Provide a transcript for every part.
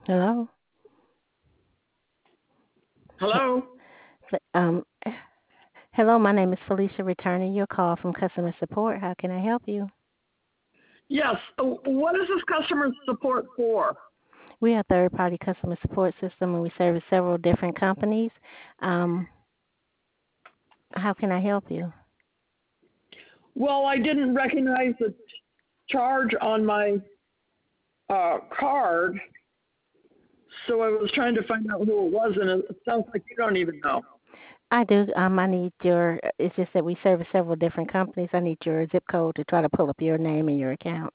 Hello. Hello? Um, Hello. My name is Felicia. Returning your call from customer support. How can I help you? Yes. What is this customer support for? We are a third-party customer support system, and we service several different companies. Um, how can I help you? Well, I didn't recognize the charge on my card, so I was trying to find out who it was, and it sounds like you don't even know. I do. I need your. It's just that we service several different companies. I need your zip code to try to pull up your name and your account.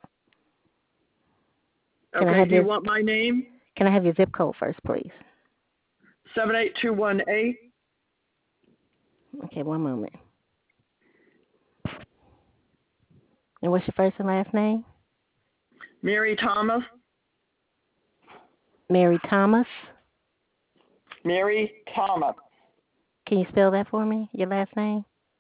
Can I Okay, have do you your want my name? Can I have your zip code first, please? 78218. Okay, one moment. And what's your first and last name? Mary Thomas. Mary Thomas. Mary Thomas. Can you spell that for me? Your last name?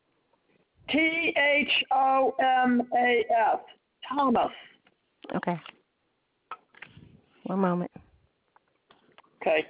Thomas. Thomas. Okay. One moment. Okay.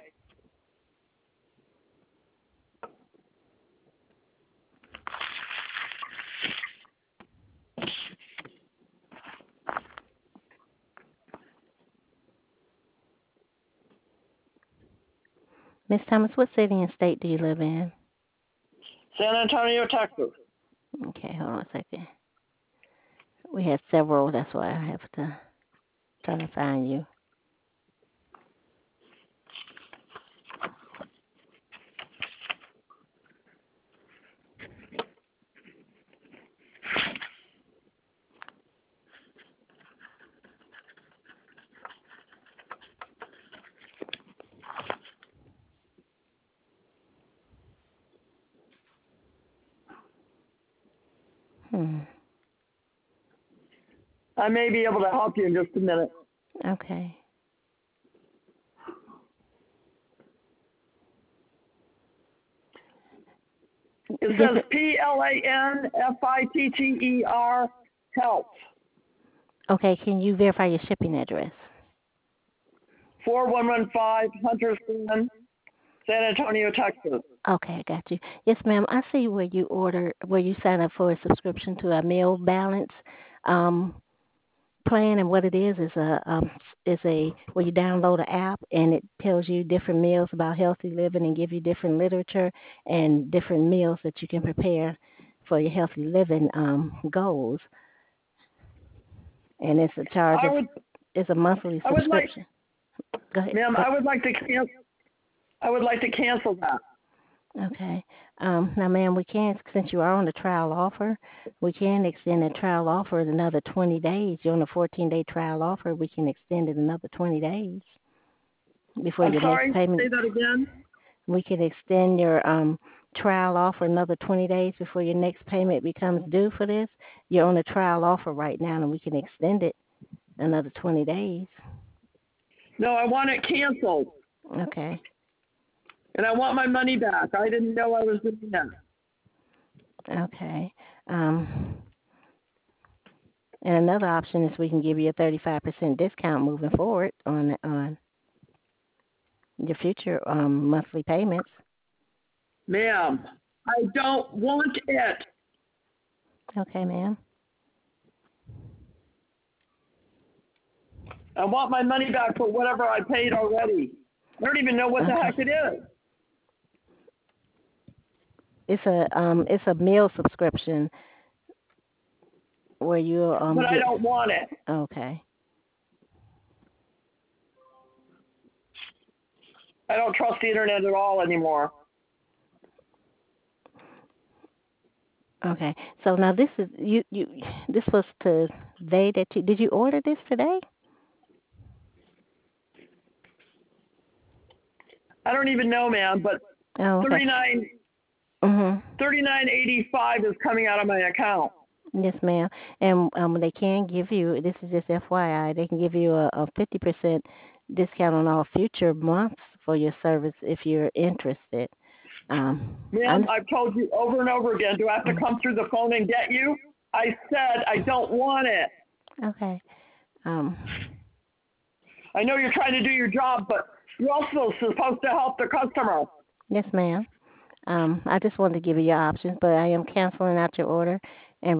Miss Thomas, what city and state do you live in? San Antonio, Texas. Okay, hold on a second. We have several. That's why I have to try to find you. Hmm. I may be able to help you in just a minute. Okay. It Yes. says PLANFITTER Health, Okay. Can you verify your shipping address? 4115 Hunters Glen, San Antonio, Texas. Okay, I got you. Yes, ma'am. I see where you sign up for a subscription to a meal balance um, plan, and what it is a where you download an app and it tells you different meals about healthy living and give you different literature and different meals that you can prepare for your healthy living goals. And it's a charge I of would, it's a monthly I would like, subscription. Go ahead. ma'am, I would like to cancel that. Okay. Now, ma'am, we can, since you are on the trial offer, we can extend the trial offer another 20 days. You're on a 14-day trial offer. We can extend it another 20 days before I'm your next sorry, payment. say that again. We can extend your trial offer another 20 days before your next payment becomes due for this. You're on a trial offer right now, and we can extend it another 20 days. No, I want it canceled, Okay. and I want my money back. I didn't know I was doing that. Okay. And another option is we can give you a 35% discount moving forward on your future monthly payments. Ma'am, I don't want it. Okay, ma'am. I want my money back for whatever I paid already. I don't even know what the Okay. heck it is. It's a meal subscription where you But I get. don't want it. Okay. I don't trust the internet at all anymore. Okay. So now this is you. This was today that you did you order this today? I don't even know, man, but Oh, okay. 39 Mhm. 39.85 is coming out of my account. Yes, ma'am. And they can give you. This is just FYI. They can give you a 50% discount on all future months for your service if you're interested. Ma'am, I've told you over and over again, do I have to come through the phone and get you? I said I don't want it. Okay. Um, I know you're trying to do your job, but You're also supposed to help the customer. Yes, ma'am. I just wanted to give you your options, but I am canceling out your order and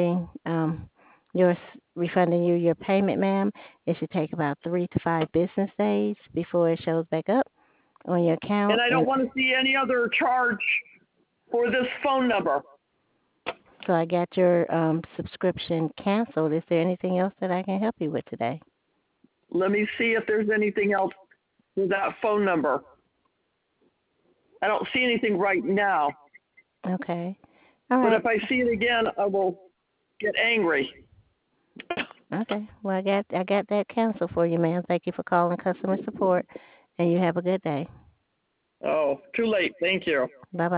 refunding you your payment, ma'am. It should take about 3 to 5 business days before it shows back up on your account. And I don't want to see any other charge for this phone number. So I got your subscription canceled. Is there anything else that I can help you with today? Let me see if there's anything else with that phone number. I don't see anything right now. Okay. All right. But if I see it again, I will get angry. Okay. Well, I got that canceled for you, ma'am. Thank you for calling customer support, and you have a good day. Oh, too late. Thank you. Bye-bye.